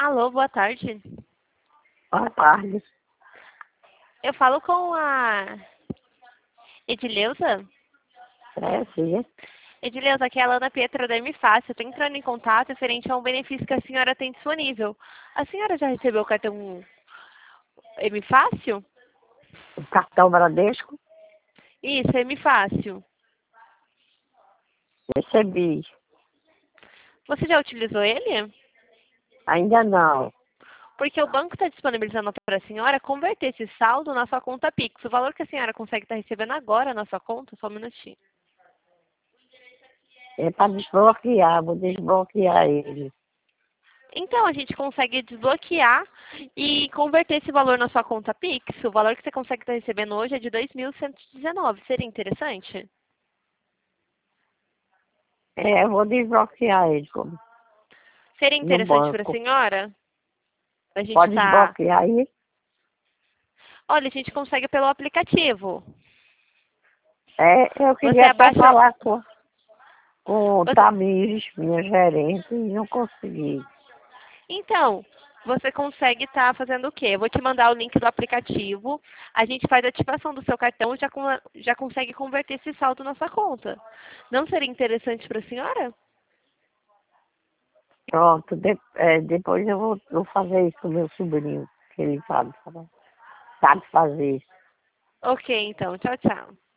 Alô, boa tarde. Boa tarde. Eu falo com a Edileuza. Sim. Edileuza, aqui é a Lana Pietra da MFácil. Estou entrando em contato referente a um benefício que a senhora tem disponível. A senhora já recebeu o cartão MFácil? O cartão Bradesco? Isso, MFácil. Recebi. Você já utilizou ele? Ainda não. Porque o banco está disponibilizando para a senhora converter esse saldo na sua conta Pix. O valor que a senhora consegue estar recebendo agora na sua conta, só um minutinho. É para desbloquear, vou desbloquear ele. Então, a gente consegue desbloquear e converter esse valor na sua conta Pix. O valor que você consegue estar recebendo hoje é de 2.119. Seria interessante? Eu vou desbloquear ele Seria no interessante para a banco. senhora? A gente Pode está... desbloquear aí? Olha, a gente consegue pelo aplicativo. Eu Você queria até abaixa... falar com o Você... Tamires, minha gerente, e não consegui. Então, você consegue estar fazendo o quê? Eu vou te mandar o link do aplicativo. A gente faz a ativação do seu cartão e já consegue converter esse saldo na sua conta. Não seria interessante para a senhora? Pronto, depois eu vou fazer isso com o meu sobrinho, que ele sabe fazer. Sabe fazer. Ok, então. Tchau, tchau.